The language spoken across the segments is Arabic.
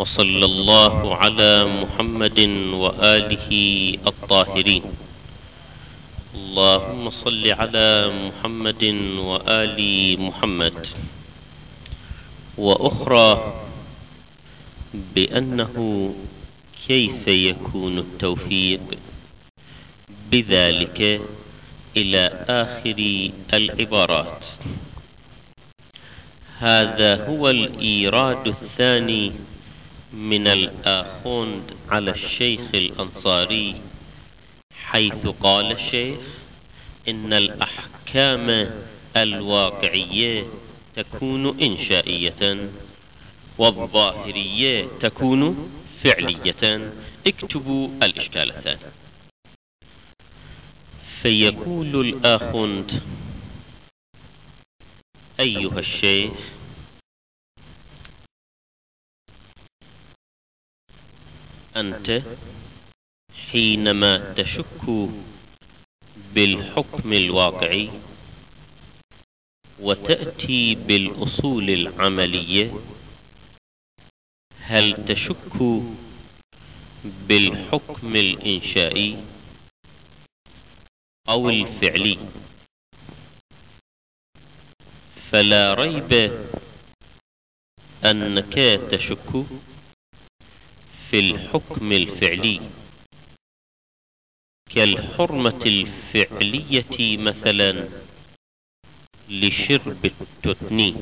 وصلى الله على محمد وآله الطاهرين. اللهم صل على محمد وآل محمد. وأخرى بأنه كيف يكون التوفيق بذلك إلى آخر العبارات. هذا هو الإيراد الثاني من الآخوند على الشيخ الأنصاري، حيث قال الشيخ إن الأحكام الواقعية تكون إنشائية والظاهرية تكون فعلية. اكتبوا الإشكال الثاني. فيقول الآخوند: أيها الشيخ، أنت حينما تشك بالحكم الواقعي وتأتي بالأصول العملية، هل تشك بالحكم الإنشائي أو الفعلي؟ فلا ريب أنك تشك في الحكم الفعلي، كالحرمة الفعلية مثلا لشرب التتني،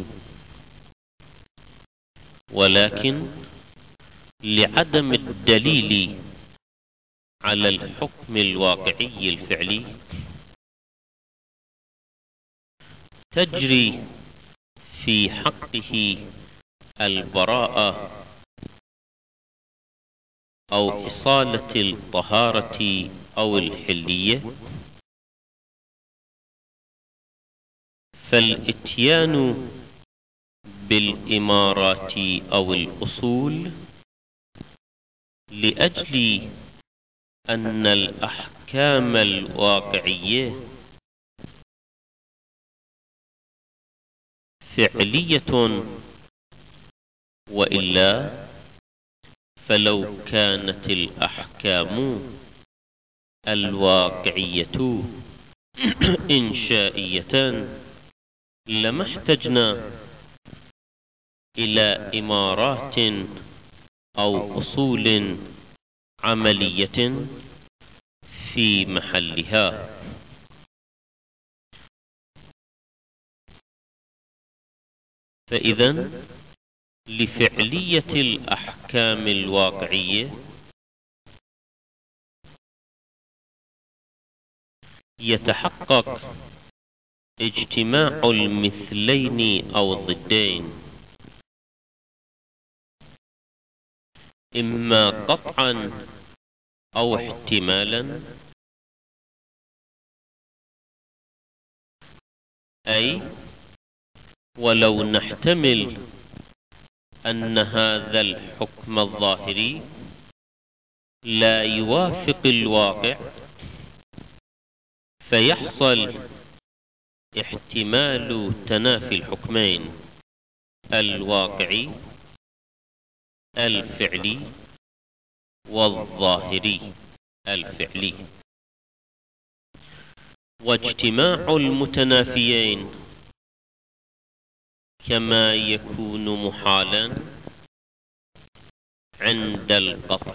ولكن لعدم الدليل على الحكم الواقعي الفعلي تجري في حقه البراءة أو إصالة الطهارة أو الحلية. فالإتيان بالإمارات أو الأصول لأجل أن الأحكام الواقعية فعلية، وإلا فلو كانت الأحكام الواقعية إنشائية لما احتجنا إلى إمارات أو أصول عملية في محلها. فإذن لفعلية الأحكام الواقعية يتحقق اجتماع المثلين أو الضدين، إما قطعا أو احتمالا، أي ولو نحتمل أن هذا الحكم الظاهري لا يوافق الواقع، فيحصل احتمال تنافي الحكمين الواقعي الفعلي والظاهري الفعلي. واجتماع المتنافيين كما يكون محالا عند القطع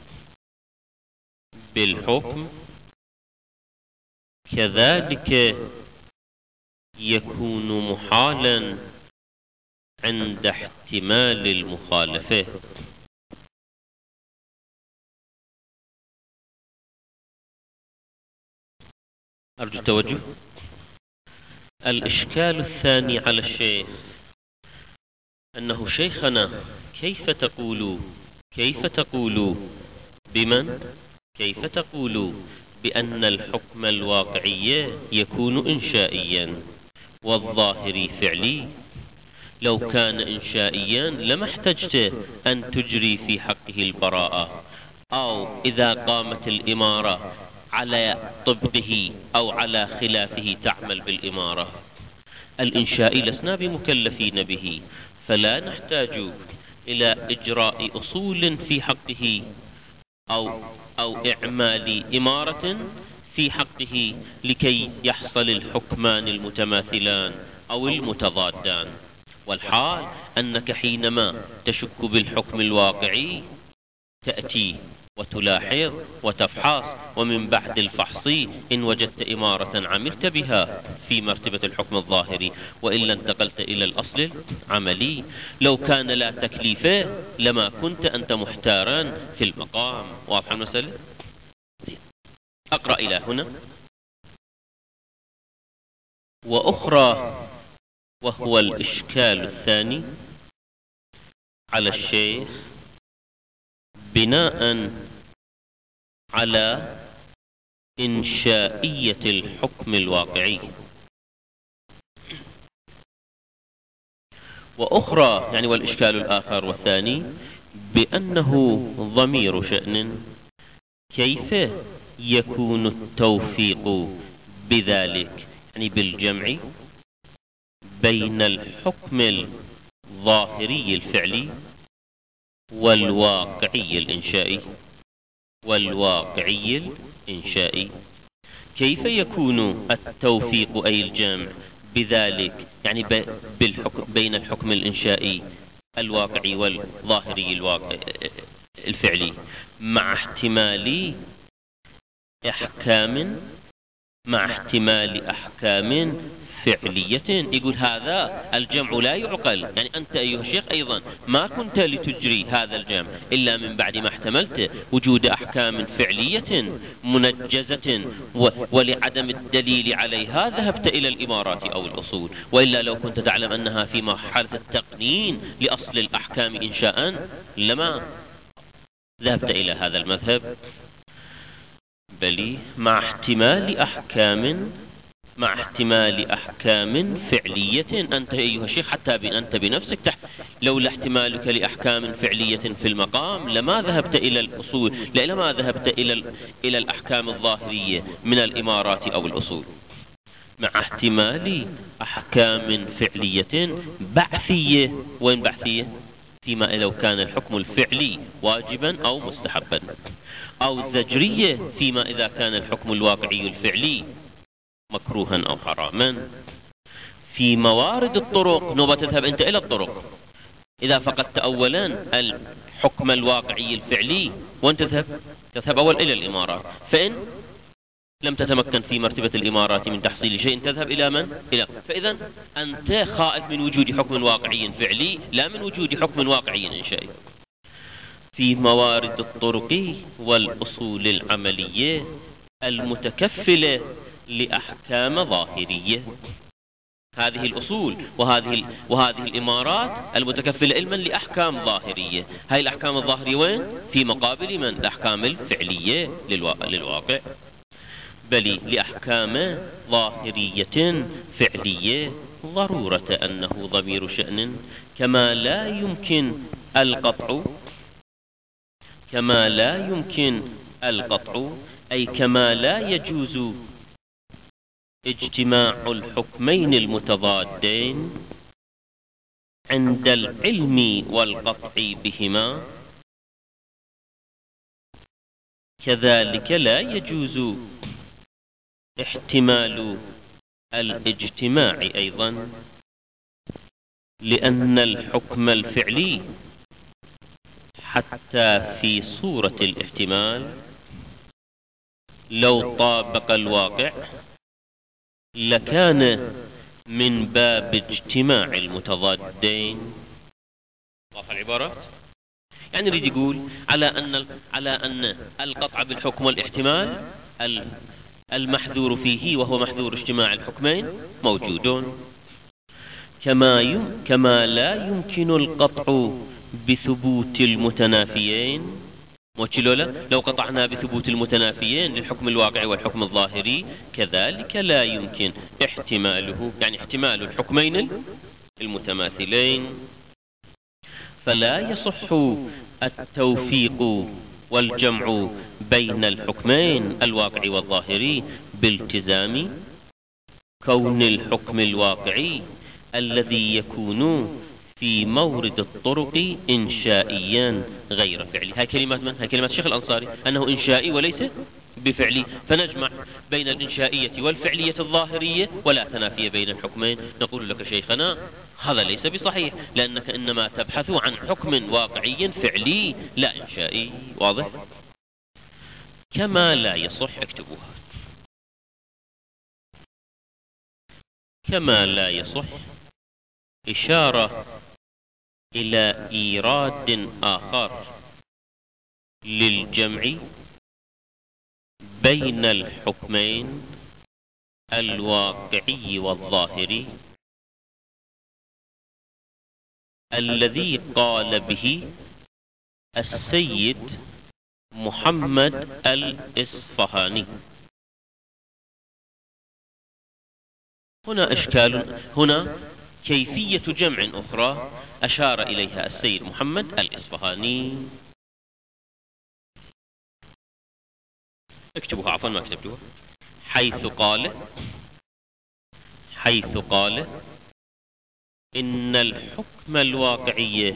بالحكم، كذلك يكون محالا عند احتمال المخالفة. أرجو التوجه. الإشكال الثاني على الشيخ أنه: شيخنا، كيف تقول بمن؟ كيف تقول بأن الحكم الواقعي يكون إنشائيا والظاهري فعلي؟ لو كان إنشائيا لما احتجت أن تجري في حقه البراءة، أو إذا قامت الإمارة على طبقه أو على خلافه تعمل بالإمارة. الإنشاء لسنا بمكلفين به، فلا نحتاج إلى إجراء أصول في حقه أو إعمال إمارة في حقه لكي يحصل الحكمان المتماثلان أو المتضادان. والحال أنك حينما تشك بالحكم الواقعي تأتي وتلاحظ وتفحص، ومن بعد الفحص إن وجدت إمارة عملت بها في مرتبة الحكم الظاهري، وإلا انتقلت إلى الأصل العملي. لو كان لا تكليف لما كنت أنت محتارا في المقام. واضح المسألة؟ أقرأ إلى هنا. وأخرى، وهو الإشكال الثاني على الشيخ، بناء على إنشائية الحكم الواقعي. وأخرى يعني والإشكال الآخر والثاني بأنه ضمير شأن، كيف يكون التوفيق بذلك، يعني بالجمع بين الحكم الظاهري الفعلي والواقعي الإنشائي. كيف يكون التوفيق أي الجمع بذلك، يعني بين الحكم الإنشائي الواقعي والظاهري الفعلي، مع احتمال أحكام فعلية. يقول هذا الجمع لا يعقل، يعني أنت أيها الشيخ أيضا ما كنت لتجري هذا الجمع إلا من بعد ما احتملت وجود أحكام فعلية منجزة، ولعدم الدليل عليها ذهبت إلى الإمارات أو الأصول. وإلا لو كنت تعلم أنها في مرحلة التقنين لأصل الأحكام إنشاء لما ذهبت إلى هذا المذهب. بل مع احتمال أحكام فعلية. أنت أيها الشيخ حتى أنت بنفسك لولا احتمالك لأحكام فعلية في المقام لما ذهبت إلى الأصول، لما ذهبت إلى الأحكام الظاهرية من الإمارات أو الأصول. مع احتمال أحكام فعلية بعثية. وين بعثية؟ فيما لو كان الحكم الفعلي واجبا أو مستحبا، أو زجرية فيما إذا كان الحكم الواقعي الفعلي مكروها أو حراما. في موارد الطرق نوبة تذهب أنت إلى الطرق. إذا فقدت أولا الحكم الواقعي الفعلي وأن تذهب أول إلى الإمارات، فإن لم تتمكن في مرتبة الإمارات من تحصيل شيء تذهب إلى من؟ فإذا أنت خائف من وجود حكم واقعي فعلي لا من وجود حكم واقعي إنشائي. في موارد الطرق والأصول العملية المتكفلة لأحكام ظاهرية. هذه الأصول وهذه الإمارات المتكفلة علما لأحكام ظاهرية. هاي الأحكام الظاهرية وين؟ في مقابل من؟ الأحكام الفعلية للواقع. بل لأحكام ظاهرية فعلية ضرورة أنه ضمير شأن، كما لا يمكن القطع، أي كما لا يجوز اجتماع الحكمين المتضادين عند العلم والقطع بهما، كذلك لا يجوز احتمال الاجتماع أيضا، لأن الحكم الفعلي حتى في صورة الاحتمال لو طابق الواقع لكان من باب اجتماع المتضادين. واضح العبارات؟ يعني يريد يقول على أن القطع بالحكم والاحتمال المحذور فيه وهو محذور اجتماع الحكمين موجود، كما لا يمكن القطع بثبوت المتنافيين. لو قطعنا بثبوت المتنافيين للحكم الواقعي والحكم الظاهري كذلك لا يمكن احتماله، يعني احتمال الحكمين المتماثلين. فلا يصح التوفيق والجمع بين الحكمين الواقعي والظاهري بالتزام كون الحكم الواقعي الذي يكون في مورد الطرق إنشائيا غير فعلي. هاي كلمات من؟ هاي كلمات الشيخ الأنصاري أنه إنشائي وليس بفعلي. فنجمع بين الإنشائية والفعلية الظاهرية ولا تنافي بين الحكمين. نقول لك شيخنا هذا ليس بصحيح، لأنك إنما تبحث عن حكم واقعي فعلي لا إنشائي. واضح؟ كما لا يصح، اكتبوها، كما لا يصح إشارة إلى إيراد آخر للجمع بين الحكمين الواقعي والظاهري الذي قال به السيد محمد الإصفهاني. هنا إشكال، هنا كيفية جمع أخرى أشار إليها السيد محمد الإصفهاني. اكتبوها، عفوا ما كتبتوها. حيث قال إن الحكم الواقعي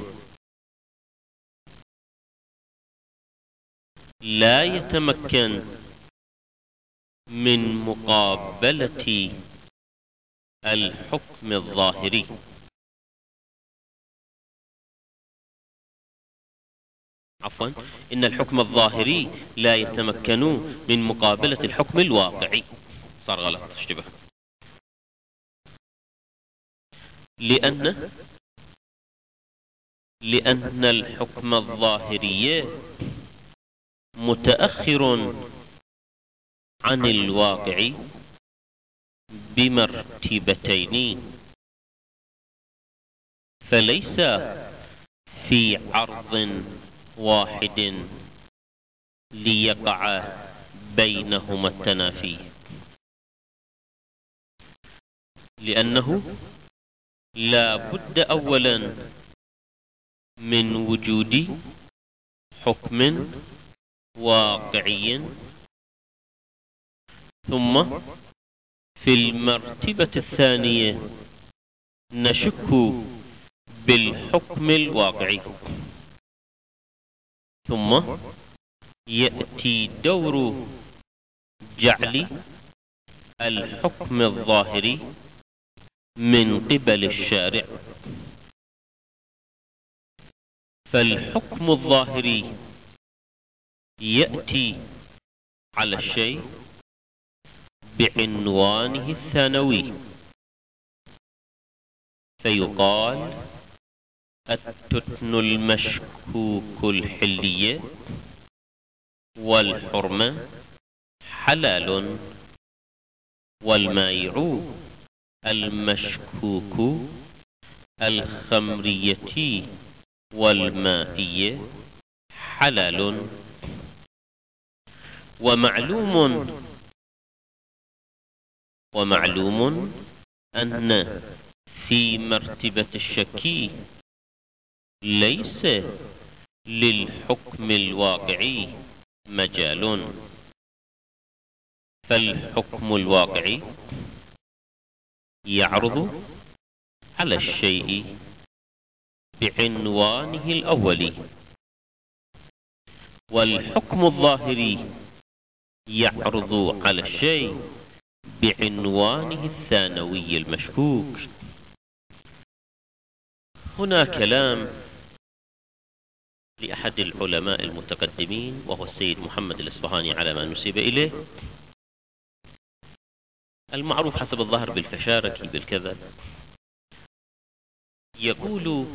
لا يتمكن من مقابلة الحكم الظاهري. عفوا، إن الحكم الظاهري لا يتمكن من مقابلة الحكم الواقعي. صار غلط، اشتبه. لأن الحكم الظاهري متأخر عن الواقع بمرتبتين، فليس في عرض واحد ليقع بينهما التنافي، لأنه لا بد أولا من وجود حكم واقعي، ثم في المرتبة الثانية نشك بالحكم الواقعي، ثم يأتي دور جعل الحكم الظاهري من قبل الشارع. فالحكم الظاهري يأتي على الشيء بعنوانه الثانوي، فيقال التتن المشكوك الحلية والحرمة حلال، والمائع المشكوك الخمرية والمائية حلال. ومعلوم أن في مرتبة الشك ليس للحكم الواقعي مجال، فالحكم الواقعي يعرض على الشيء بعنوانه الأولي، والحكم الظاهري يعرض على الشيء بعنوانه الثانوي المشكوك. هنا كلام لأحد العلماء المتقدمين وهو السيد محمد الإصفهاني على ما نسب إليه، المعروف حسب الظاهر بالفشارة بالكذا. يقول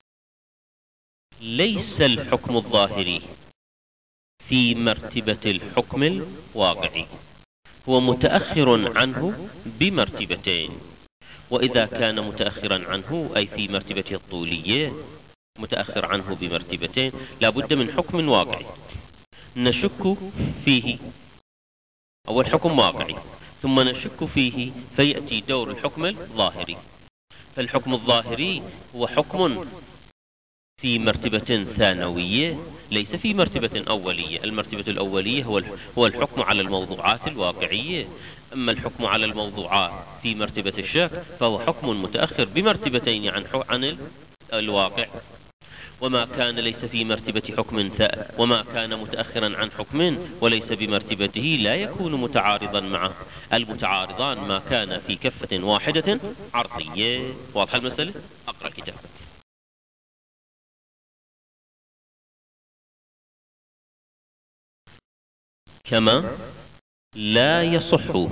ليس الحكم الظاهري في مرتبة الحكم الواقعي، هو متأخر عنه بمرتبتين. وإذا كان متأخرا عنه أي في مرتبته الطولية متأخر عنه بمرتبتين، لا بد من حكم واقعي نشك فيه. أول حكم واقعي ثم نشك فيه، فيأتي دور الحكم الظاهري. فالحكم الظاهري هو حكم في مرتبة ثانوية ليس في مرتبة أولية. المرتبة الأولية هو الحكم على الموضوعات الواقعية، أما الحكم على الموضوعات في مرتبة الشك فهو حكم متأخر بمرتبتين عن الواقع، وما كان ليس في مرتبة حكم وما كان متأخرا عن حكم وليس بمرتبته لا يكون متعارضا معه. المتعارضان ما كان في كفة واحدة عرضية. واضح المسألة؟ أقرأ الكتاب. كما لا يصح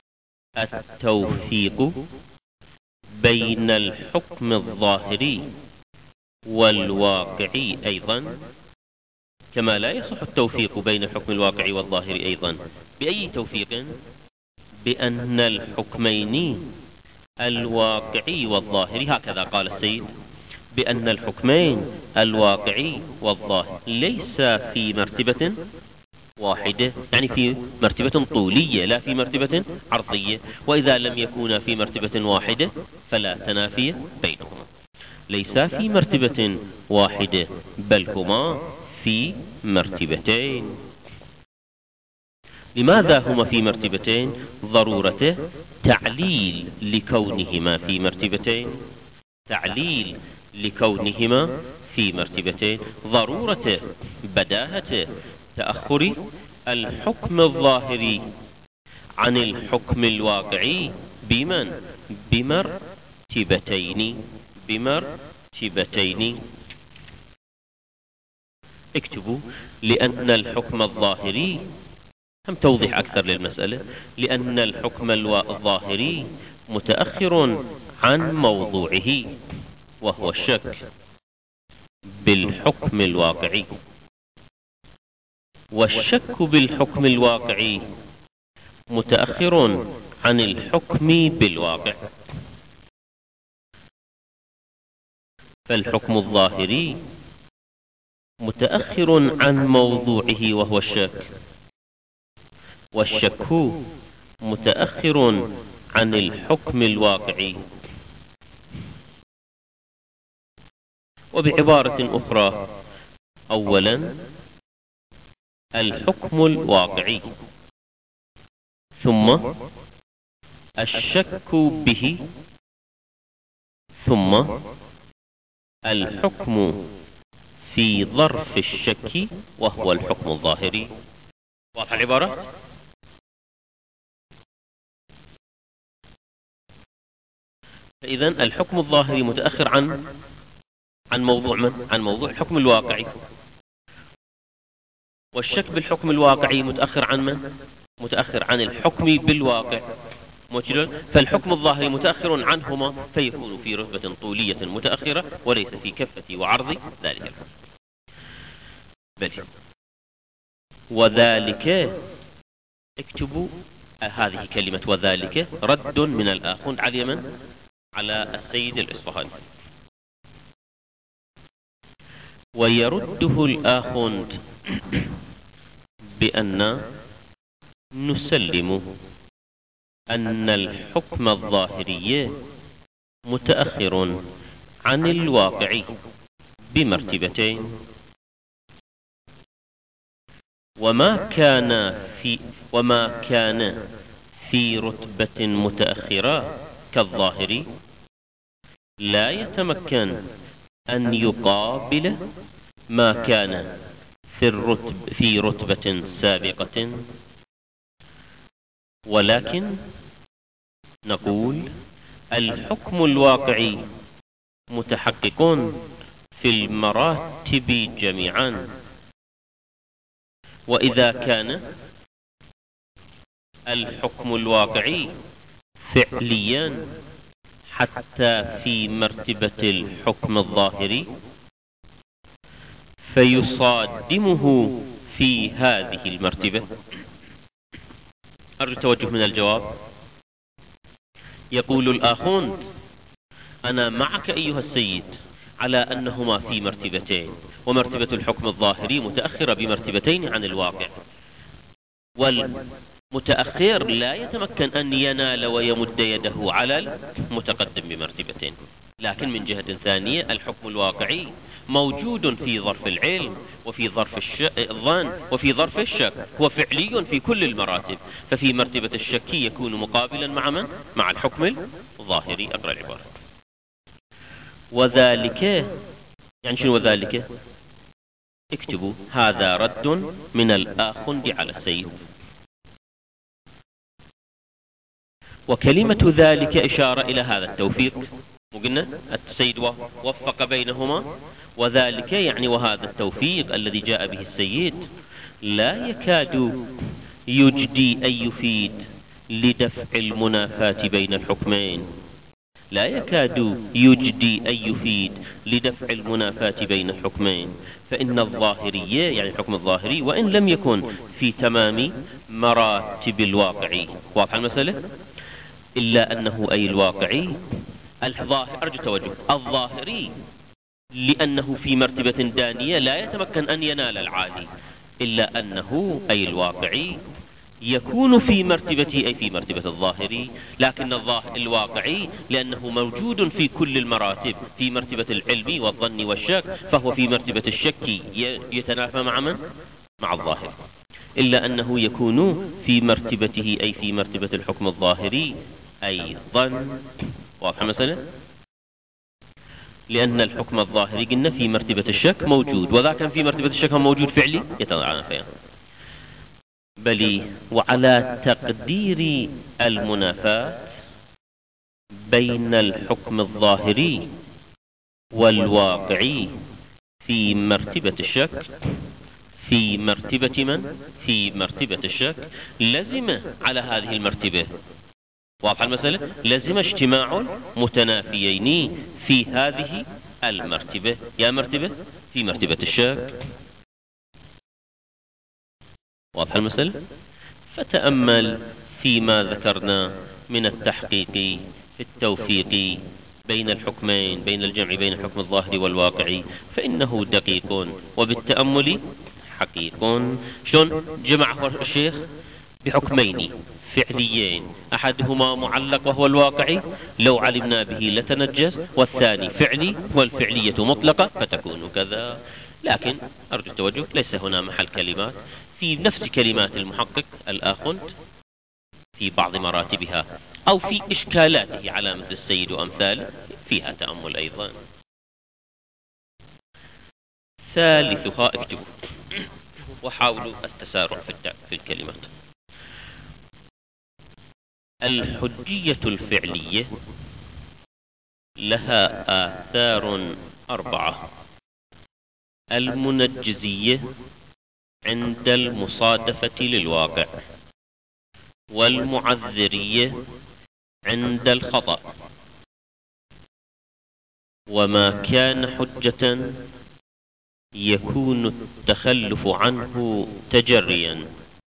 التوفيق بين الحكم الظاهري والواقعي أيضا، كما لا يصح التوفيق بين الحكم الواقعي والظاهري أيضا. بأي توفيق؟ بأن الحكمين الواقعي والظاهري، هكذا قال السيد، بأن الحكمين الواقعي والظاهر ليس في مرتبة واحدة، يعني في مرتبة طولية لا في مرتبة عرضية. وإذا لم يكونا في مرتبة واحدة فلا تنافي بينهما. ليس في مرتبة واحدة بل هما في مرتبتين. لماذا هما في مرتبتين؟ ضرورة تعليل لكونهما في مرتبتين، تعليل لكونهما في مرتبتين، ضرورة بداهة تأخر الحكم الظاهري عن الحكم الواقعي بمرتبتين. اكتبوا: لأن الحكم الظاهري، هم توضيح أكثر للمسألة، لأن الحكم الظاهري متأخر عن موضوعه وهو الشك بالحكم الواقعي، والشك بالحكم الواقعي متأخر عن الحكم بالواقع. فالحكم الظاهري متأخر عن موضوعه وهو الشك، والشك متأخر عن الحكم الواقعي. وبعبارة أخرى، أولا الحكم الواقعي، ثم الشك به، ثم الحكم في ظرف الشك وهو الحكم الظاهري. واضح العبارة؟ فإذا الحكم الظاهري متأخر عن موضوع من؟ عن موضوع الحكم الواقعي. والشك بالحكم الواقعي متأخر عن من؟ متأخر عن الحكم بالواقع. فالحكم الظاهري متأخر عنهما، فيكون في رتبة طولية متأخرة وليس في كفة وعرض ذلك الحكم. بل وذلك، اكتبوا هذه كلمة وذلك رد من الآخوند على من؟ على السيد الإصفهاني. ويرده الآخوند بأن نسلم أن الحكم الظاهري متأخر عن الواقع بمرتبتين، وما كان في رتبة متأخرة كالظاهر لا يتمكن أن يقابل ما كان في رتبة سابقة. ولكن نقول الحكم الواقعي متحقق في المراتب جميعا. وإذا كان الحكم الواقعي فعليا حتى في مرتبة الحكم الظاهري، فيصادمه في هذه المرتبة. أرجو التوجه من الجواب. يقول الآخوند: أنا معك أيها السيد على أنهما في مرتبتين، ومرتبة الحكم الظاهري متأخرة بمرتبتين عن الواقع، والمتأخر لا يتمكن أن ينال ويمد يده على المتقدم بمرتبتين. لكن من جهة ثانية الحكم الواقعي موجود في ظرف العلم وفي ظرف الظن وفي ظرف الشك، هو فعلي في كل المراتب. ففي مرتبة الشك يكون مقابلا مع من؟ مع الحكم الظاهري. أقرأ العبارة: وذلك يعني شنو وذلك؟ اكتبوا هذا رد من الآخند على السيد. وكلمة ذلك إشارة إلى هذا التوفيق، وقلنا السيد وفق بينهما، وذلك يعني وهذا التوفيق الذي جاء به السيد لا يكاد يجدي أن يفيد لدفع المنافاة بين الحكمين، لا يكاد يجدي أن يفيد لدفع المنافاة بين الحكمين، فإن الظاهرية يعني الحكم الظاهري وإن لم يكن في تمام مراتب الواقعي، واضح المسألة، إلا أنه أي الواقعي الظاهر، أرجو توجه، الظاهري لأنه في مرتبة دانية لا يتمكن أن ينال العالي، إلا أنه أي الواقعي يكون في مرتبة أي في مرتبة الظاهري، لكن الواقعي لأنه موجود في كل المراتب، في مرتبة العلم والظن والشك، فهو في مرتبة الشك يتنافى مع من؟ مع الظاهر، إلا أنه يكون في مرتبته أي في مرتبة الحكم الظاهري أيضا، واضح مثلا، لأن الحكم الظاهري قلنا في مرتبة الشك موجود، وذا كان في مرتبة الشك موجود فعلي يتنافى. بل وعلى تقدير المنافاة بين الحكم الظاهري والواقعي في مرتبة الشك، في مرتبة من؟ في مرتبة الشك، لزم على هذه المرتبة، واضح المسألة، لزم اجتماع متنافيين في هذه المرتبة، يا مرتبة في مرتبة الشك، واضح المسألة. فتأمل فيما ذكرنا من التحقيق في التوفيق بين الحكمين، بين الجمع بين الحكم الظاهري والواقعي، فإنه دقيق وبالتأمل حقيق. شلون جمعه الشيخ؟ بحكمين فعليين، أحدهما معلق وهو الواقعي لو علمنا به لتنجز، والثاني فعلي والفعلية مطلقة فتكون كذا. لكن أرجو التوجه، ليس هنا محل كلمات، في نفس كلمات المحقق الآخند في بعض مراتبها أو في إشكالاته على مثل السيد وأمثاله فيها تأمل أيضا. ثالثها اكتبوا وحاولوا التسارع في الكلمات. الحجية الفعلية لها آثار 4: المنجزية عند المصادفة للواقع، والمعذرية عند الخطأ، وما كان حجة يكون التخلف عنه تجريا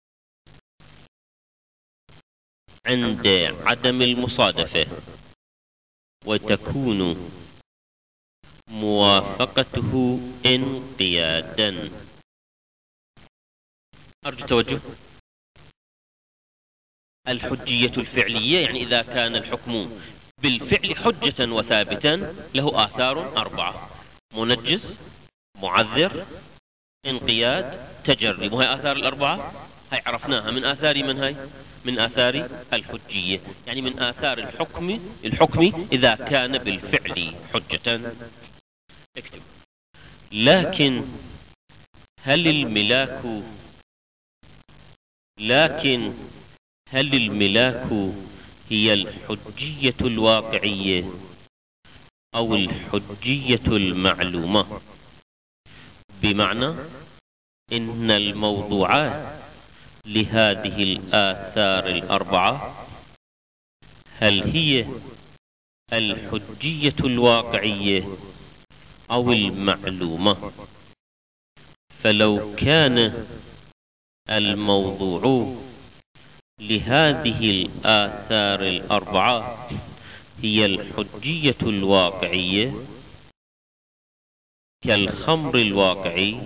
عند عدم المصادفة، وتكون موافقته انقيادا. أرجو توجه. الحجية الفعلية يعني إذا كان الحكم بالفعل حجة وثابتا له آثار 4: منجز، معذر، انقياد، تجري. وهي آثار 4 هاي عرفناها من آثار من هاي؟ من آثار الحجية، يعني من آثار الحكم إذا كان بالفعل حجة. اكتب. لكن هل الملاك هي الحجية الواقعية أو الحجية المعلومة؟ بمعنى إن الموضوعات لهذه الآثار 4 هل هي الحجية الواقعية أو المعلومة؟ فلو كان الموضوع لهذه الآثار 4 هي الحجية الواقعية كالخمر الواقعي،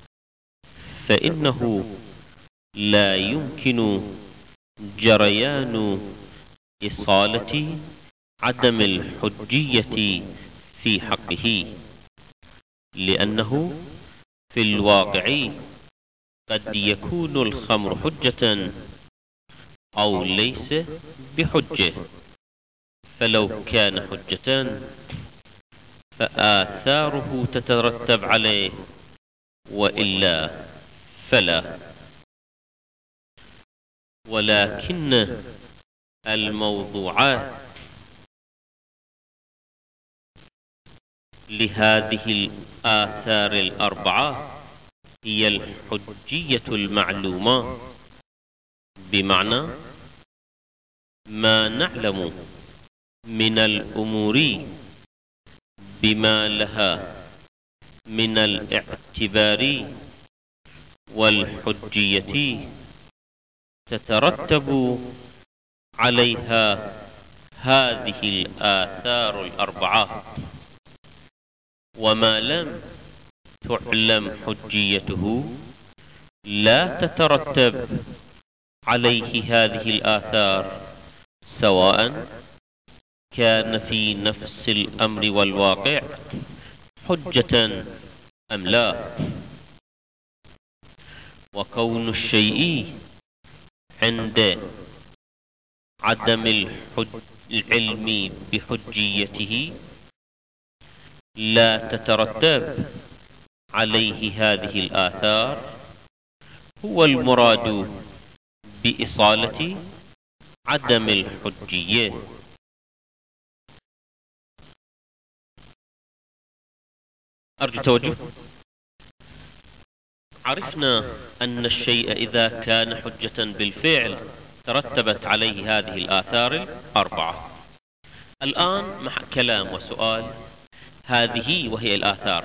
فإنه لا يمكن جريان إصالة عدم الحجية في حقه، لأنه في الواقع قد يكون الخمر حجة أو ليس بحجة، فلو كان حجة فآثاره تترتب عليه، وإلا فلا. ولكن الموضوعات لهذه الآثار الأربعة هي الحجية المعلومة، بمعنى ما نعلم من الأمور بما لها من الاعتبار والحجية تترتب عليها هذه الآثار الأربعة، وما لم تعلم حجيته لا تترتب عليه هذه الآثار، سواء كان في نفس الأمر والواقع حجة أم لا. وكون الشيء عند عدم العلم بحجيته لا تترتب عليه هذه الآثار هو المراد بإصالة عدم الحجية. أرجو توجه. عرفنا أن الشيء إذا كان حجة بالفعل ترتبت عليه هذه الآثار الأربعة. الآن مع كلام وسؤال، هذه وهي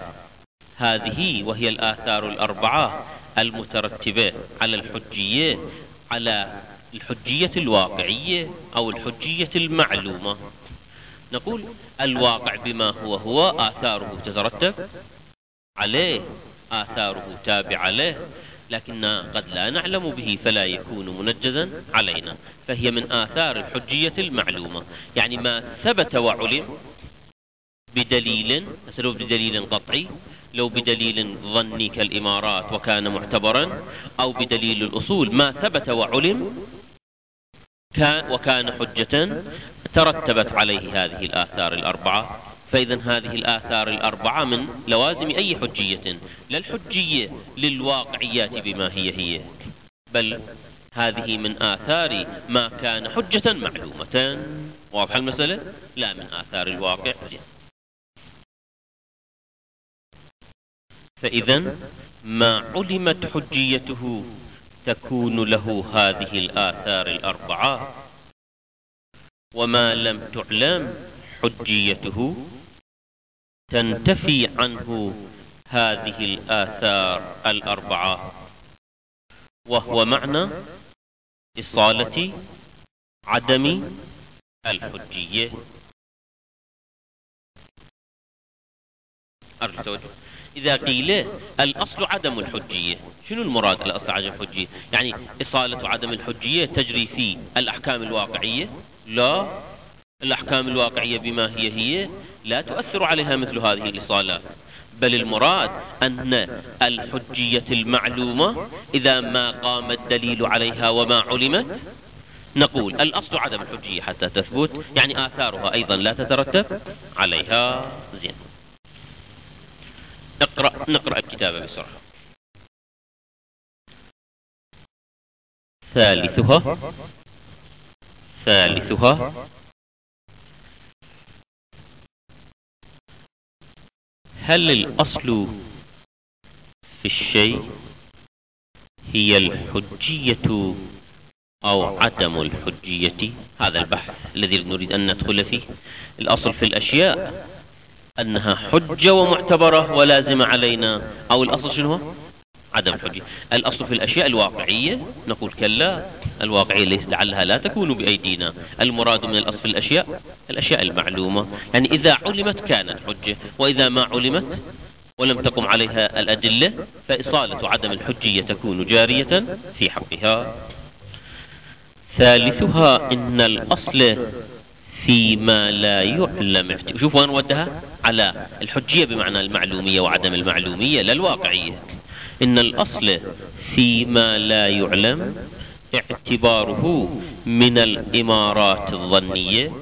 الآثار الأربعة المترتبة على الحجية، على الحجية الواقعية أو الحجية المعلومة. نقول الواقع بما هو آثاره تترتب عليه، آثاره تابعة له، لكن قد لا نعلم به فلا يكون منجزا علينا، فهي من آثار الحجية المعلومة. يعني ما ثبت وعلم بدليل، لو بدليل قطعي، لو بدليل ظني كالإمارات وكان معتبرا، أو بدليل الأصول، ما ثبت وعلم وكان حجة ترتبت عليه هذه الآثار الأربعة. فإذا هذه الآثار الأربعة من لوازم أي حجية، لا الحجية للواقعيات بما هي، بل هذه من آثار ما كان حجة معلومة. واضح المسألة؟ لا من آثار الواقع. فإذا ما علمت حجيته تكون له هذه الآثار الأربعة، وما لم تعلم حجيته تنتفي عنه هذه الآثار الأربعة، وهو معنى إصالة عدم الحجية. أرجو توجه. إذا قيل الأصل عدم الحجية، شنو المراد الأصل عدم الحجية؟ يعني إصالة عدم الحجية تجري في الأحكام الواقعية؟ لا، الأحكام الواقعية بما هي لا تؤثر عليها مثل هذه الإصالات، بل المراد أن الحجية المعلومة إذا ما قام الدليل عليها وما علمت، نقول الأصل عدم الحجية حتى تثبت، يعني آثارها أيضا لا تترتب عليها. زين، نقرأ الكتابة بسرعة. ثالثها هل الأصل في الشيء هي الحجية أو عدم الحجية؟ هذا البحث الذي نريد أن ندخل فيه. الأصل في الأشياء أنها حجة ومعتبرة ولازمة علينا، أو الأصل شنو هو؟ عدم الحجية. الأصل في الأشياء الواقعية، نقول كلا، الواقعية ليس لعلها لا تكون بأيدينا. المراد من الأصل في الأشياء المعلومة، يعني إذا علمت كانت حجة، وإذا ما علمت ولم تقم عليها الأدلة فإصالة عدم الحجية تكون جارية في حقها. ثالثها إن الأصل فيما لا يعلم. شوفوا أنا ودها على الحجية بمعنى المعلومية وعدم المعلومية لا الواقعية. إن الأصل فيما لا يعلم اعتباره من الإمارات الظنية،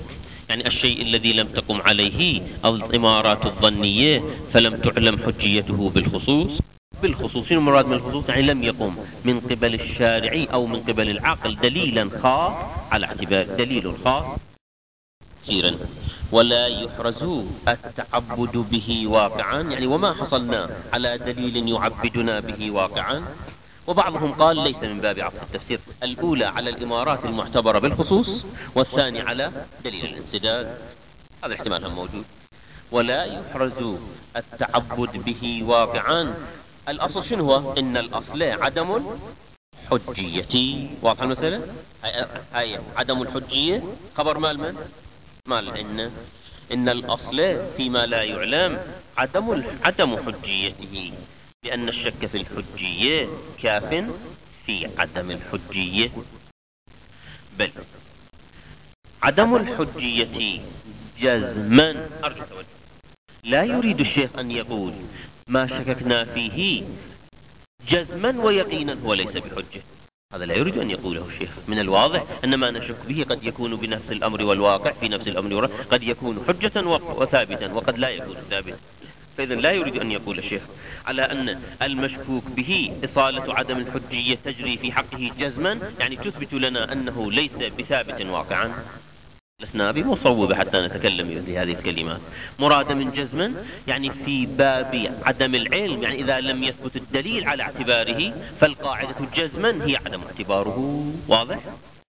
يعني الشيء الذي لم تقم عليه الإمارات الظنية فلم تعلم حجيته بالخصوص. بالخصوص شنو المراد من الخصوص؟ يعني لم يقم من قبل الشارع أو من قبل العقل دليلا خاص على اعتبار دليل خاص سيرا، ولا يحرز التعبد به واقعا، يعني وما حصلنا على دليل يعبدنا به واقعا. وبعضهم قال ليس من باب عطف التفسير، الأولى على الإمارات المعتبرة بالخصوص، والثاني على دليل الانسداد، هذا الاحتمال هم موجود. ولا يحرز التعبد به واقعا، الأصل شنو هو؟ إن الأصل عدم الحجية، واضح المسألة؟ هاي عدم الحجية خبر مال من؟ مال إن الأصل فيما لا يعلم عدم حجيته، لأن الشك في الحجية كاف في عدم الحجية. بل عدم الحجية جزما، أرجو التوجه، لا يريد الشيخ أن يقول ما شككنا فيه جزما ويقينا هو ليس بحجة، هذا لا يريد أن يقوله الشيخ. من الواضح أن ما نشك به قد يكون بنفس الأمر والواقع في نفس الأمر والواقع، قد يكون حجة وثابتا وقد لا يكون ثابتا. فإذا لا يريد أن يقول الشيخ على أن المشكوك به إصالة عدم الحجية تجري في حقه جزما، يعني تثبت لنا أنه ليس بثابت واقعا. لسنا بمصوبة حتى نتكلم في هذه الكلمات. مراد من جزما يعني في باب عدم العلم، يعني إذا لم يثبت الدليل على اعتباره فالقاعدة جزما هي عدم اعتباره. واضح؟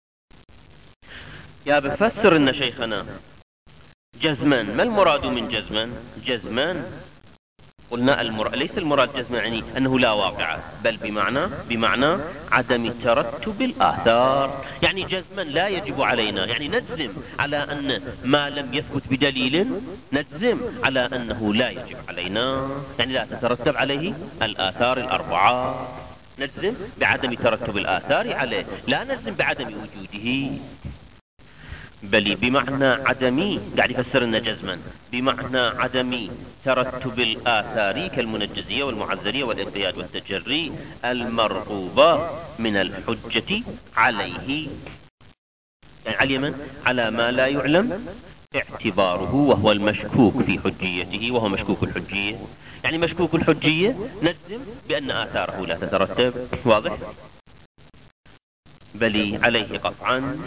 يا بفسر إن شيخنا جزما، ما المراد من جزما؟ جزما قلنا ليس المراد جزما يعني أنه لا واقع، بل بمعنى عدم ترتب الآثار، يعني جزما لا يجب علينا، يعني نجزم على أن ما لم يثبت بدليل نجزم على أنه لا يجب علينا، يعني لا تترتب عليه الآثار الأربعة، نجزم بعدم ترتب الآثار عليه، لا نجزم بعدم وجوده. بل بمعنى عدم، قاعد يفسر لنا جزما بمعنى عدم ترتب الآثار كالمنجزية والمعذرية والإقياد والتجري المرغوبة من الحجة عليه، يعني على من؟ على ما لا يعلم اعتباره وهو المشكوك في حجيته، وهو مشكوك الحجية، يعني مشكوك الحجية نجزم بأن آثاره لا تترتب. واضح؟ بل عليه قطعا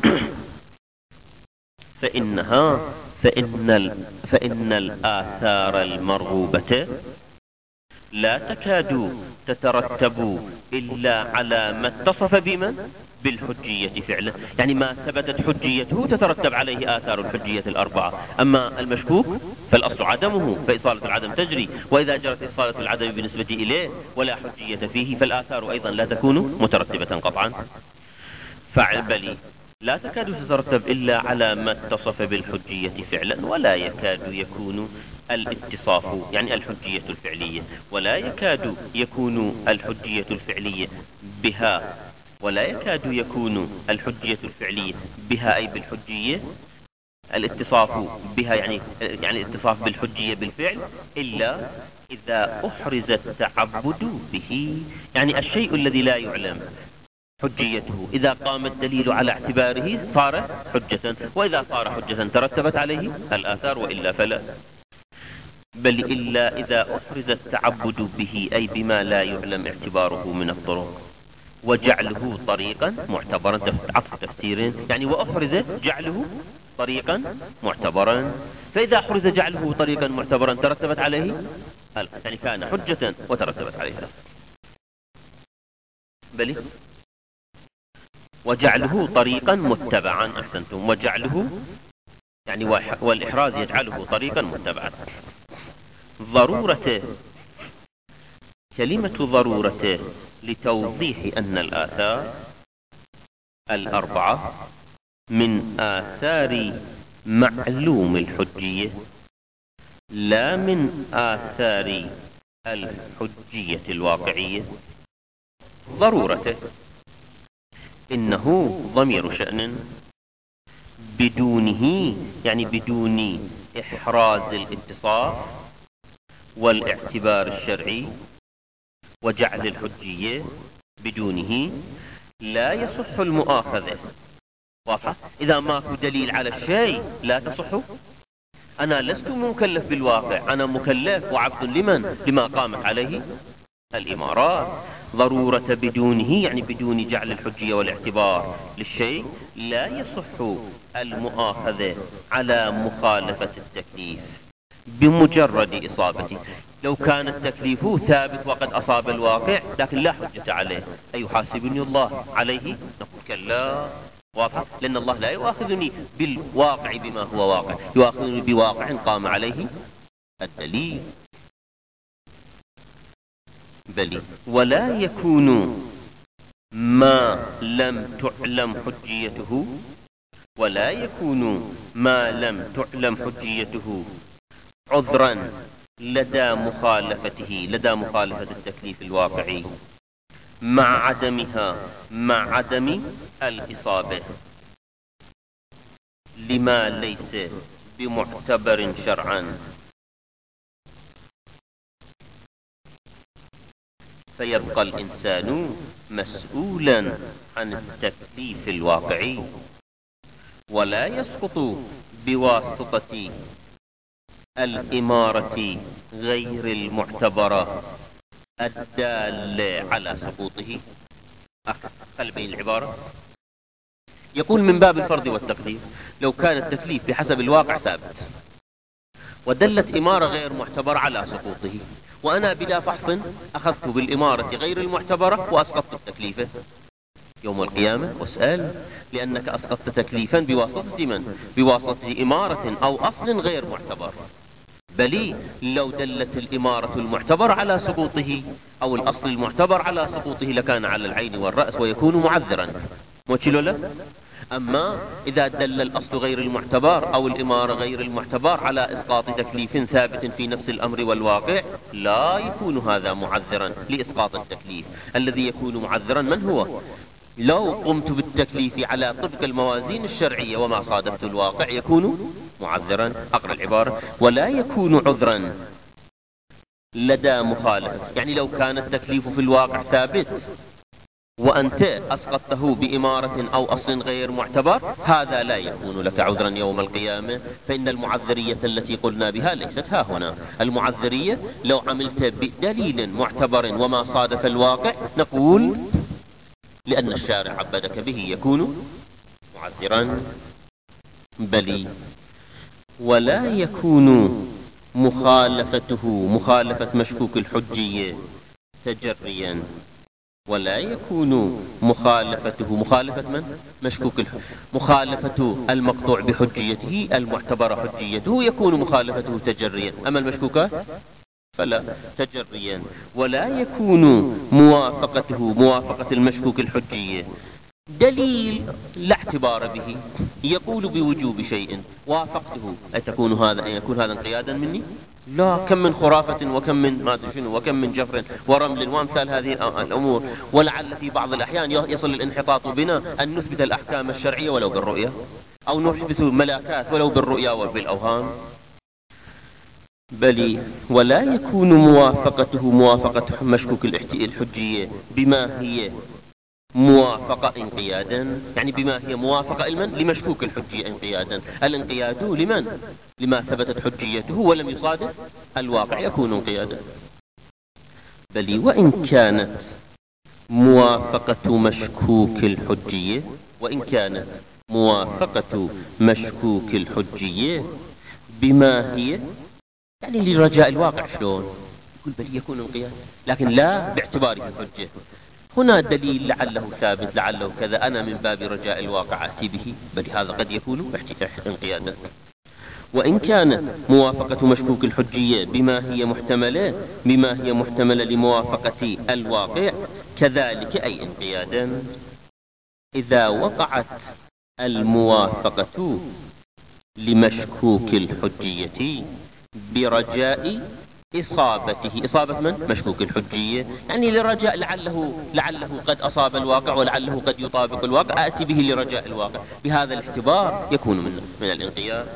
فإن الآثار المرغوبة لا تكاد تترتب إلا على ما اتصف بمن؟ بالحجية فعلا، يعني ما ثبتت حجيته تترتب عليه آثار الحجية الأربعة. أما المشكوك فالأصل عدمه، فإصالة العدم تجري، وإذا جرت إصالة العدم بالنسبة إليه ولا حجية فيه فالآثار أيضا لا تكون مترتبة قطعا. بل لا تكاد تترتب إلا على ما اتصف بالحجية فعلا، ولا يكاد يكون الاتصاف يعني الحجية الفعلية، ولا يكاد يكون الحجية الفعلية بها، ولا يكاد يكون الحجية الفعلية بها أي بالحجية، الاتصاف بها يعني الاتصاف بالحجية بالفعل، إلا إذا أحرز التعبد به، يعني الشيء الذي لا يعلم حجيته إذا قام الدليل على اعتباره صار حجة، وإذا صار حجة ترتبت عليه الآثار، وإلا فلا. بل إلا إذا أحرز التعبد به أي بما لا يعلم اعتباره من الطرق، وجعله طريقا معتبرا، عطف تفسير يعني وأحرز جعله طريقا معتبرا، فإذا أحرز جعله طريقا معتبرا ترتبت عليه يعني كان حجة وترتبت عليه. بل وجعله طريقا متبعا، أحسنتم، وجعله يعني والإحراز يجعله طريقا متبعا. ضرورة، كلمة ضرورة لتوضيح أن الآثار الأربعة من آثار معلوم الحجية لا من آثار الحجية الواقعية. ضرورة إنه ضمير شأن، بدونه يعني بدون إحراز الاتصاف والاعتبار الشرعي وجعل الحجية، بدونه لا يصح المؤاخذة واضحة؟ إذا ماكو دليل على الشيء لا تصح. أنا لست مكلف بالواقع، أنا مكلف وعبد لمن؟ لما قامت عليه الإمارات. ضرورة بدونه يعني بدون جعل الحجية والاعتبار للشيء لا يصح المؤاخذة على مخالفة التكليف بمجرد إصابته. لو كان التكليف ثابت وقد أصاب الواقع لكن لا حجة عليه، أيحاسبني الله عليه؟ نقول كلا. واضح؟ لأن الله لا يؤاخذني بالواقع بما هو واقع، يؤاخذني بواقع قام عليه الدليل. بل ولا يكون ما لم تعلم حجيته، ولا يكون ما لم تعلم حجيته عذرا لدى مخالفة التكليف الواقعي مع عدم الإصابة لما ليس بمعتبر شرعا، فيبقى الإنسان مسؤولا عن التكليف الواقعي، ولا يسقط بواسطة الإمارة غير المعتبرة الدالة على سقوطه. خل بين العبارة. يقول من باب الفرض والتقدير لو كان التكليف بحسب الواقع ثابت ودلت إمارة غير معتبرة على سقوطه، وأنا بلا فحص أخذت بالإمارة غير المعتبرة وأسقطت التكليف، يوم القيامة واسأل، لأنك أسقطت تكليفا بواسطة من؟ بواسطة إمارة أو أصل غير معتبر. بل لو دلت الإمارة المعتبر على سقوطه أو الأصل المعتبر على سقوطه لكان على العين والرأس ويكون معذرا. موشلو له؟ أما إذا دل الأصل غير المعتبر أو الإمارة غير المعتبر على إسقاط تكليف ثابت في نفس الأمر والواقع لا يكون هذا معذرا لإسقاط التكليف. الذي يكون معذرا من هو؟ لو قمت بالتكليف على طبق الموازين الشرعية وما صادفت الواقع يكون معذرا. أقرأ العبارة. ولا يكون عذرا لدى مخالف، يعني لو كان التكليف في الواقع ثابت وأنت أسقطته بإمارة أو أصل غير معتبر هذا لا يكون لك عذرا يوم القيامة، فإن المعذرية التي قلنا بها ليست ها هنا. المعذرية لو عملت بدليل معتبر وما صادف الواقع نقول لأن الشارع عبدك به يكون معذرا. بل ولا يكون مخالفة مشكوك الحجية تجريا، ولا يكون مخالفة من؟ مشكوك مخالفة المقطوع بحجيته المعتبر حجيته يكون مخالفته تجريا، أما المشكوكات فلا تجريا. ولا يكون موافقة المشكوك الحجية دليل لا اعتبار به يقول بوجوب شيء وافقته، يكون هذا انقيادا مني؟ لا، كم من خرافة وكم من ما شنو وكم من جفر ورمل وامثال هذه الأمور. ولعل في بعض الأحيان يصل الانحطاط بنا أن نثبت الأحكام الشرعية ولو بالرؤية، أو نحدث ملاكات ولو بالرؤيا وبالأوهام. بل ولا يكون موافقة مشكوك الحجية بما هي موافقة انقيادا، يعني بما هي موافقة لمشكوك الحجية انقيادا. الانقياد لمن؟ لما ثبتت حجيته ولم يصادف الواقع يكون انقيادا. بل وإن كانت موافقة مشكوك الحجية بما هي، يعني لرجاء الواقع شلون؟ يقول بل يكون انقياد لكن لا باعتباره الحجة. هنا دليل لعله ثابت لعله كذا، أنا من باب رجاء الواقع أتي به، بل هذا قد يكون انقيادا. وإن كانت موافقة مشكوك الحجية بما هي محتملة لموافقة الواقع كذلك أي انقيادا. إذا وقعت الموافقة لمشكوك الحجية برجاء إصابة من؟ مشكوك الحجية، يعني لرجاء لعله قد أصاب الواقع ولعله قد يطابق الواقع، آتي به لرجاء الواقع. بهذا الاعتبار يكون من الانقياد.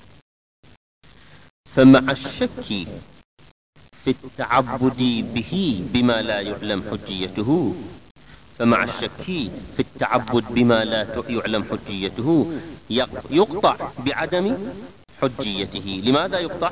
فمع الشك في التعبد به بما لا يعلم حجيته فمع الشك في التعبد بما لا يعلم حجيته يقطع بعدم حجيته. لماذا يقطع؟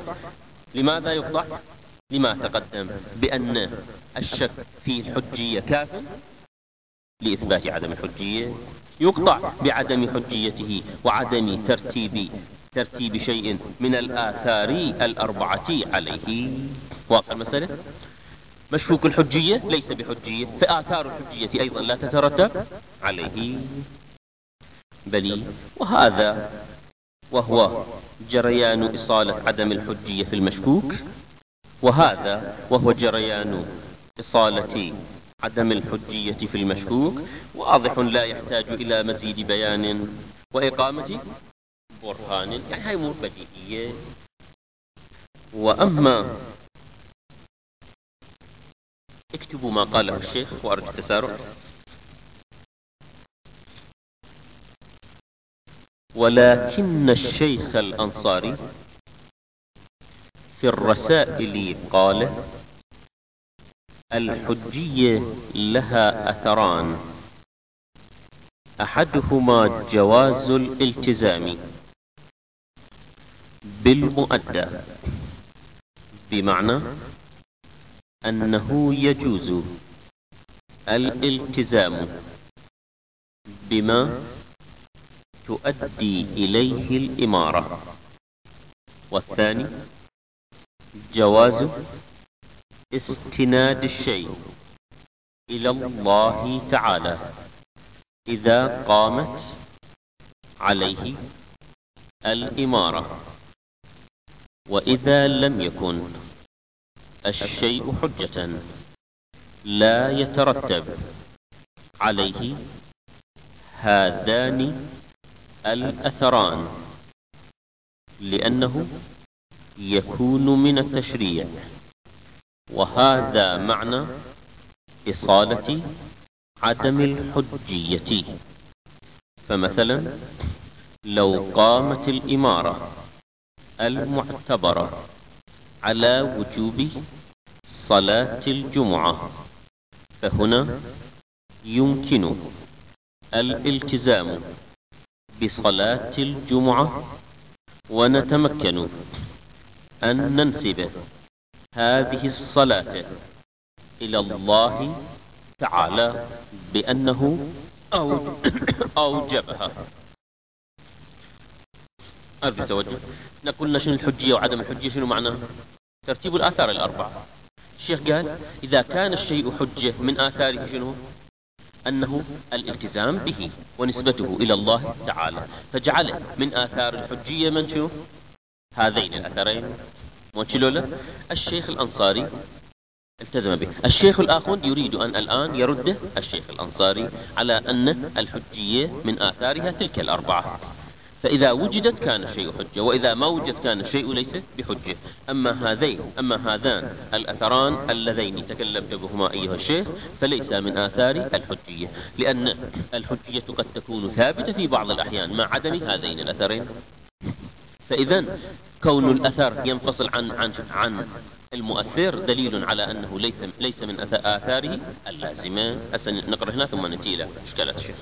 لما تقدم بأن الشك في الحجية كاف لإثبات عدم الحجية. يقطع بعدم حجيته وعدم ترتيب شيء من الآثار الأربعة عليه. واضح المسألة؟ مشكوك الحجية ليس بحجية، فآثار الحجية أيضا لا تترتب عليه. بل وهو جريان إصالة عدم الحجية في المشكوك، وهو جريان إصالة عدم الحجية في المشكوك، واضح لا يحتاج إلى مزيد بيان وإقامة برهان، يعني هاي أمور بديهية. وأما اكتبوا ما قاله الشيخ وأرجو التسارع. ولكن الشيخ الأنصاري في الرسائل قال: الحجية لها أثران، أحدهما جواز الالتزام بالمؤدى، بمعنى أنه يجوز الالتزام بما تؤدي إليه الإمارة. والثاني جواز استناد الشيء إلى الله تعالى إذا قامت عليه الإمارة، وإذا لم يكن الشيء حجة لا يترتب عليه هذان الأثران، لأنه يكون من التشريع. وهذا معنى إصالة عدم الحجية. فمثلا لو قامت الإمارة المعتبرة على وجوب صلاة الجمعة، فهنا يمكن الالتزام بصلاة الجمعة، ونتمكن أن ننسب هذه الصلاة إلى الله تعالى بأنه أوجبها. أرجو توجه. نقول شنو الحجية وعدم الحجية، شنو معناه؟ ترتيب الآثار الأربعة. الشيخ قال إذا كان الشيء حجة من آثاره شنو؟ أنه الالتزام به ونسبته إلى الله تعالى، فجعل من آثار الحجية من شنو؟ هذين الأثرين. وشلولا الشيخ الأنصاري التزم به. الشيخ الآخر يريد أن الآن يرد الشيخ الأنصاري على أن الحجية من آثارها تلك الأربعة، فإذا وجدت كان الشيء حجة، وإذا ما وجد كان الشيء ليس بحجة. أما هذان الأثران اللذين تكلمت بهما أيها الشيخ فليس من آثار الحجية، لأن الحجية قد تكون ثابتة في بعض الأحيان مع عدم هذين الأثرين. فإذا كون الأثر ينفصل عن المؤثر دليل على أنه ليس من آثاره اللازمة. هسه نقرأ هنا ثم نأتي إلى إشكالات الشيخ.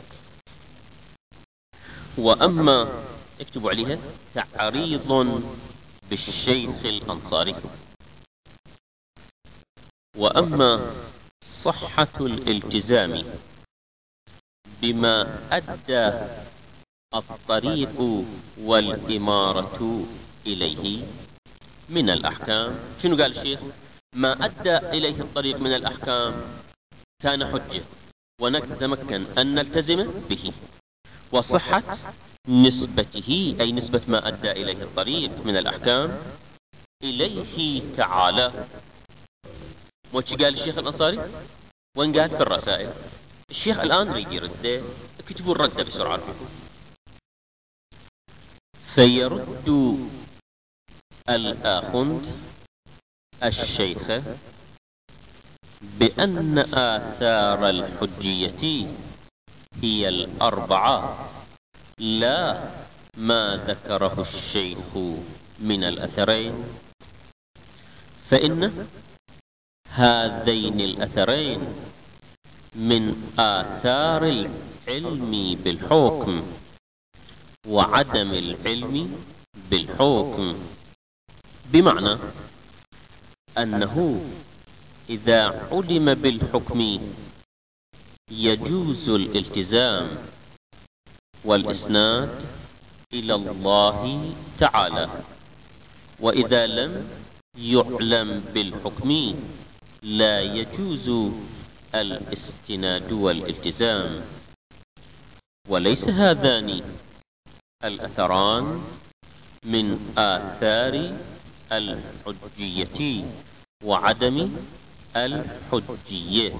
وأما اكتبوا عليها تعريض بالشيخ الأنصاري. وأما صحة الالتزام بما أدى الطريق والإمارة إليه من الأحكام. شنو قال الشيخ؟ ما أدى إليه الطريق من الأحكام كان حجة، ونتمكن أن نلتزم به. وصحة نسبته أي نسبة ما أدى إليه الطريق من الأحكام إليه تعالى. وش قال الشيخ الأنصاري؟ وين قال؟ في الرسائل. الشيخ الآن يريد يرده، اكتبوا الرد بسرعة فيكم. فيرد الآخند الشيخ بأن آثار الحجية هي الأربعة، لا ما ذكره الشيخ من الأثرين، فإن هذين الأثرين من آثار العلم بالحكم وعدم العلم بالحكم، بمعنى أنه إذا علم بالحكم يجوز الالتزام والإسناد إلى الله تعالى، وإذا لم يعلم بالحكم لا يجوز الاستناد والالتزام. وليس هذان الأثران من آثار الحجية وعدم الحجية.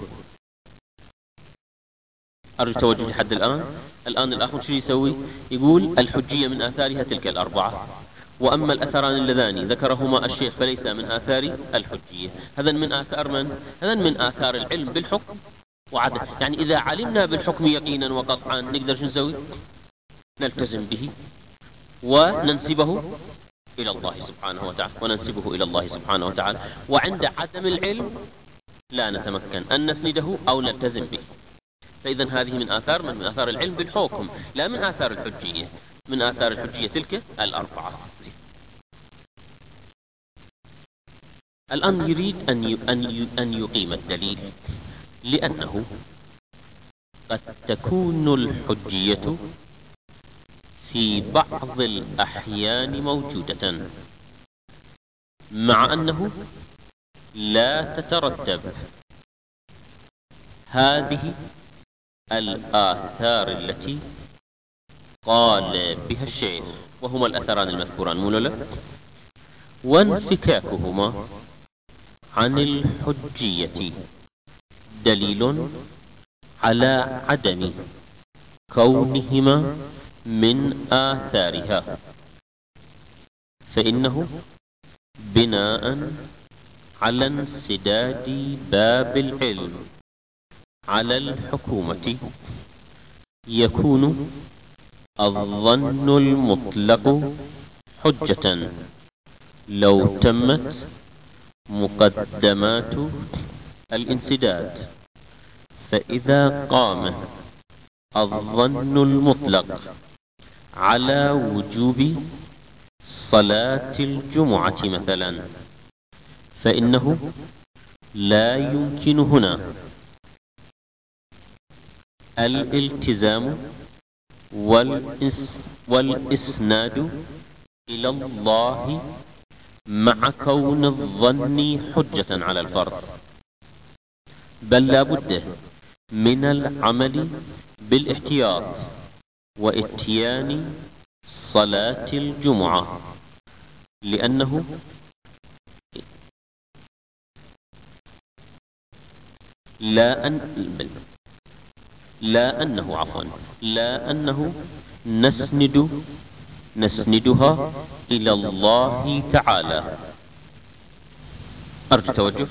أرجو توجه لحد الآن الأخ شو يسوي؟ يقول الحجية من آثارها تلك الأربعة، وأما الأثران اللذان ذكرهما الشيخ فليس من آثار الحجية. هذا من آثار من؟ هذا من آثار العلم بالحكم وعدم. يعني إذا علمنا بالحكم يقينا وقطعا نقدر شو نسوي؟ نلتزم به وننسبه إلى الله سبحانه وتعالى، وعند عدم العلم لا نتمكن أن نسنده أو نلتزم به. فإذا هذه من آثار العلم بالحكم، لا من آثار الحجية. من آثار الحجية تلك الأربعة. الآن يريد أن يقيم الدليل، لأنه قد تكون الحجية في بعض الأحيان موجودة، مع أنه لا تترتب هذه الآثار التي قال بها الشيخ، وهما الأثران المذكوران مولا، وانفكاكهما عن الحجية دليل على عدم كونهما من آثارها، فإنه بناء على انسداد باب العلم على الحكومة يكون الظن المطلق حجة لو تمت مقدمات الانسداد. فإذا قام الظن المطلق على وجوب صلاة الجمعة مثلا، فإنه لا يمكن هنا الالتزام والإسناد إلى الله مع كون الظن حجة على الفرض، بل لا بد من العمل بالاحتياط وإتيان صلاة الجمعة، لأنه لا أنه نسندها إلى الله تعالى. أرجو توجه.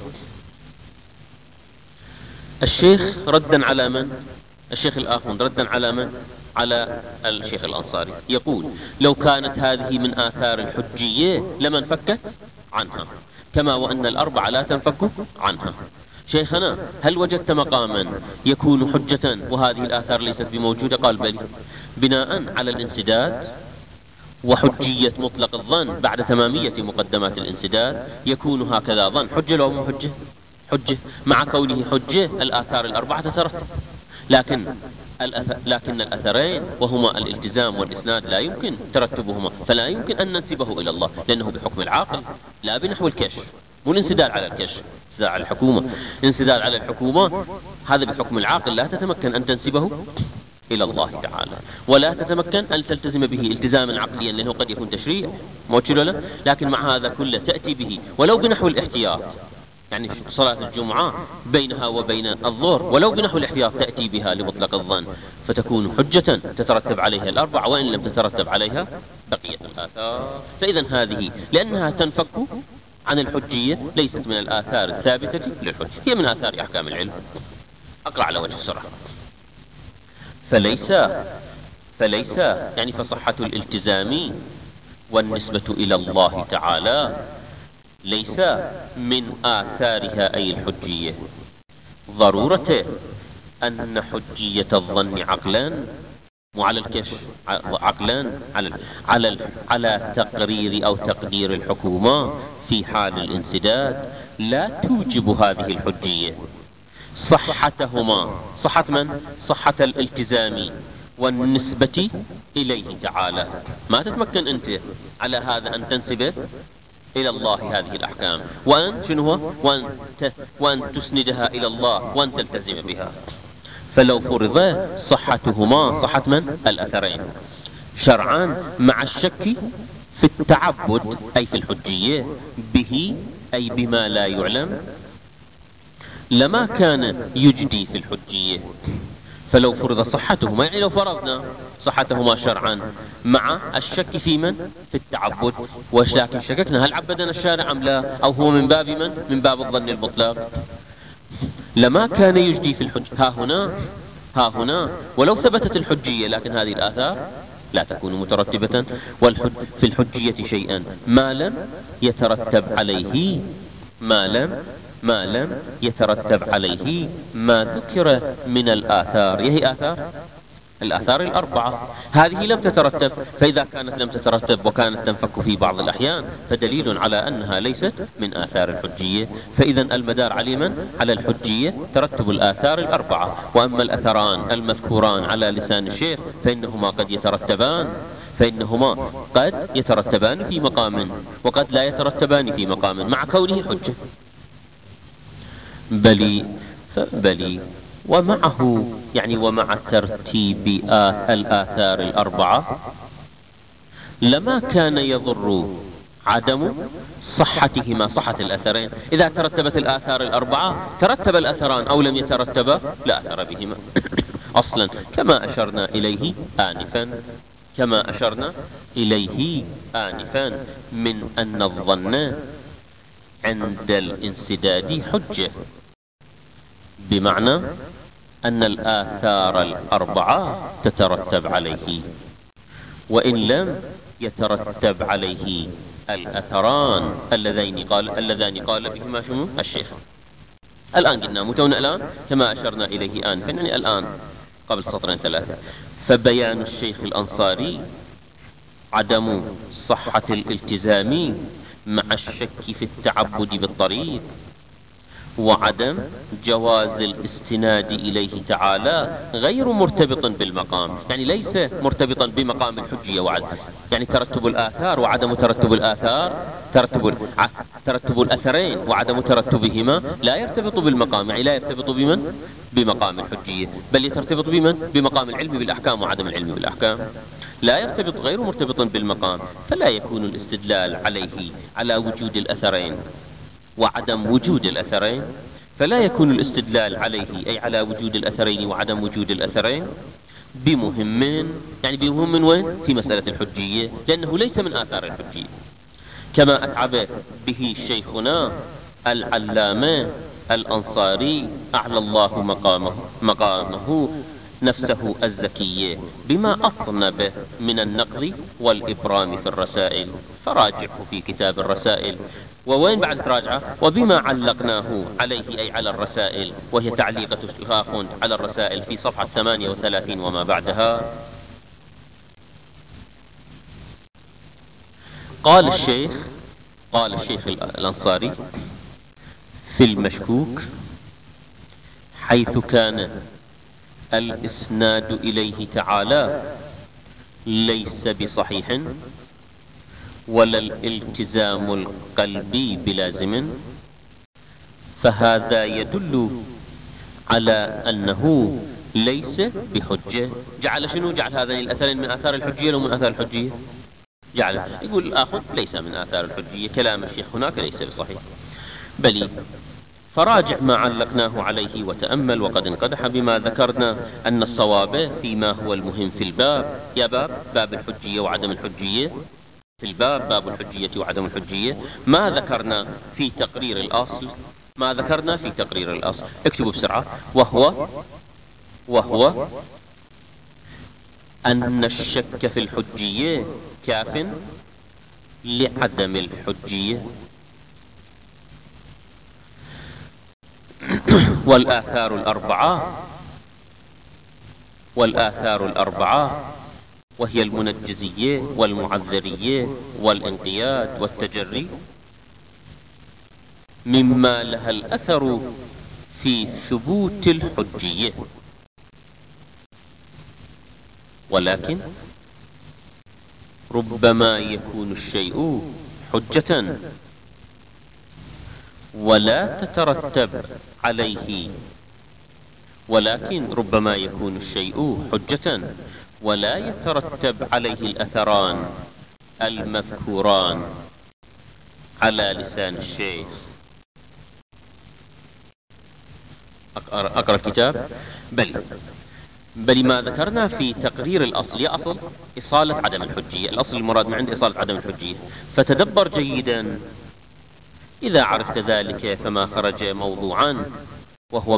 الشيخ ردا على من؟ الشيخ الآخوند ردا على من؟ على الشيخ الأنصاري، يقول لو كانت هذه من آثار الحجية لما انفكت عنها، كما وأن الأربعة لا تنفك عنها. شيخنا هل وجدت مقاما يكون حجة وهذه الآثار ليست بموجودة؟ قال بلي، بناء على الانسداد وحجية مطلق الظن بعد تمامية مقدمات الانسداد يكون هكذا ظن حجة لو مو حجة؟ حجة. مع كونه حجة الآثار الأربعة تترتب، لكن الأثرين وهما الالتزام والإسناد لا يمكن ترتبهما، فلا يمكن أن ننسبه إلى الله، لأنه بحكم العاقل لا بنحو الكشف، مو الانسداد على الكشف، انسداد على الحكومة. انسداد على الحكومة هذا بحكم العاقل لا تتمكن أن تنسبه إلى الله تعالى، ولا تتمكن أن تلتزم به التزاما عقليا، لأنه قد يكون تشريع موجود له، لكن مع هذا كله تأتي به ولو بنحو الاحتياط. يعني صلاة الجمعة بينها وبين الظهر ولو بنحو الاحتياط تأتي بها لمطلق الظن، فتكون حجة تترتب عليها الأربع، وإن لم تترتب عليها بقية الآثار. فإذا هذه لأنها تنفك عن الحجية ليست من الآثار الثابتة للحجة، هي من آثار أحكام العلم. أقرأ على وجه السرعة. فليس يعني فصحة الالتزام والنسبة إلى الله تعالى ليس من آثارها أي الحجية ضرورة أن حجية الظن عقلان، مو على الكشف، عقلان على تقرير أو تقدير الحكومة في حال الانسداد لا توجب هذه الحجية صحتهما. صحة من؟ صحة الالتزام والنسبة إليه تعالى. ما تتمكن أنت على هذا أن تنسب إلى الله هذه الأحكام، وأن شنو هو؟ وأن تسندها إلى الله وأن تلتزم بها. فلو فرض صحتهما، صحة من؟ الأثرين شرعا، مع الشك في التعبد أي في الحجية به أي بما لا يعلم، لما كان يجدي في الحجية. فلو فرض صحتهما، يعني لو فرضنا صحتهما شرعا مع الشك في من؟ في التعبد. ولكن شككنا هل عبدنا الشارع أم لا، أو هو من باب من؟ من باب الظن المطلق. لما كان يجدي في الحج. ها هنا ولو ثبتت الحجية، لكن هذه الآثار لا تكون مترتبة في الحجية شيئا ما لم يترتب عليه يترتب عليه ما ذكر من الآثار. يهي الآثار الأربعة هذه لم تترتب. فإذا كانت لم تترتب وكانت تنفك في بعض الأحيان فدليل على أنها ليست من آثار الحجية. فإذا المدار على من؟ على الحجية ترتب الآثار الأربعة. وأما الأثران المذكوران على لسان الشيخ فإنهما قد يترتبان في مقام وقد لا يترتبان في مقام مع كونه حجة. بلي ومعه، يعني ومع ترتيب الآثار الأربعة لما كان يضر عدم صحتهما، صحة الأثرين. إذا ترتبت الآثار الأربعة ترتب الأثران، أو لم يترتبا لا أثر بهما أصلا، كما أشرنا إليه آنفا من أن الظن عند الانسداد حجة، بمعنى أن الآثار الأربعة تترتب عليه، وإن لم يترتب عليه الأثران اللذان قال بهما شنو الشيخ. الآن قلنا متون الآن كما أشرنا إليه آنفا، يعني الآن قبل سطرين ثلاثة. فبيان الشيخ الأنصاري عدم صحة الالتزام مع الشك في التعبد بالطريق، وعدم جواز الاستناد إليه تعالى غير مرتبط بالمقام، يعني ليس مرتبطا بمقام الحجية وعد، يعني ترتب الآثار وعدم ترتب الآثار، ترتب الأثرين وعدم ترتبهما لا يرتبط بالمقام، يعني لا يرتبط بمن؟ بمقام الحجية، بل يرتبط بمن؟ بمقام العلم بالأحكام وعدم العلم بالأحكام. لا يرتبط، غير مرتبط بالمقام، فلا يكون الاستدلال عليه على وجود الأثرين وعدم وجود الأثرين، فلا يكون الاستدلال عليه أي على وجود الأثرين وعدم وجود الأثرين بمهم، يعني بمهم من وين؟ في مسألة الحجية، لأنه ليس من آثار الحجية، كما أتعب به شيخنا العلامة الأنصاري أعلى الله مقامه نفسه الزكية بما أطنب من النقض والإبرام في الرسائل، فراجعه في كتاب الرسائل. ووين بعد تراجعه؟ وبما علقناه عليه أي على الرسائل، وهي تعليقة الشيخ على الرسائل في صفحة 38 وما بعدها. قال الشيخ الأنصاري في المشكوك: حيث كان الإسناد إليه تعالى ليس بصحيح ولا الالتزام القلبي بلازم، فهذا يدل على أنه ليس بحجة. جعل شنو؟ جعل هذين الأثرين من آثار الحجية، لو من آثار الحجية جعل، يقول الآخر ليس من آثار الحجية، كلام الشيخ هناك ليس بصحيح. بل فراجع ما علقناه عليه وتأمل، وقد انقدح بما ذكرنا أن الصواب فيما هو المهم في الباب. يا باب الحجية وعدم الحجية، في الباب باب الحجية وعدم الحجية، ما ذكرنا في تقرير الأصل، اكتبوا بسرعة، وهو أن الشك في الحجية كاف لعدم الحجية، والآثار الأربعة والآثار الأربعة، وهي المنجزية والمعذرية والانقياد والتجري، مما لها الأثر في ثبوت الحجية. ولكن ربما يكون الشيء حجة ولا تترتب عليه، ولكن ربما يكون الشيء حجة ولا يترتب عليه الأثران المذكوران على لسان الشيخ. أقرأ الكتاب. بل ما ذكرنا في تقرير الأصل، يا أصل إصالة عدم الحجية، الأصل المراد من عند إصالة عدم الحجية، فتدبر جيدا. إذا عرفت ذلك فما خرج موضوعا وهو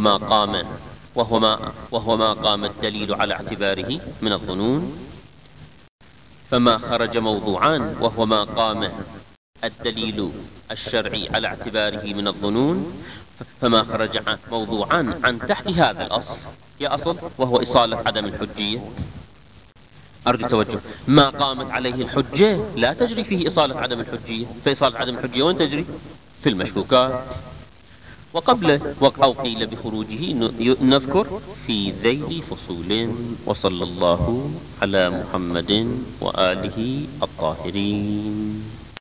ما قام الدليل على اعتباره من الظنون، فما خرج موضوعا وهو ما قام الدليل الشرعي على اعتباره من الظنون، فما خرج موضوعا عن تحت هذا الأصل، يا أصل وهو إصالة عدم الحجية. أرجو توجه. ما قامت عليه الحجة لا تجري فيه إصالة عدم الحجية، فإصالة عدم الحجية وين تجري؟ في المشكوكات. وقبل أو قيل بخروجه نذكر في ذيل فصول. وصلى الله على محمد وآله الطاهرين.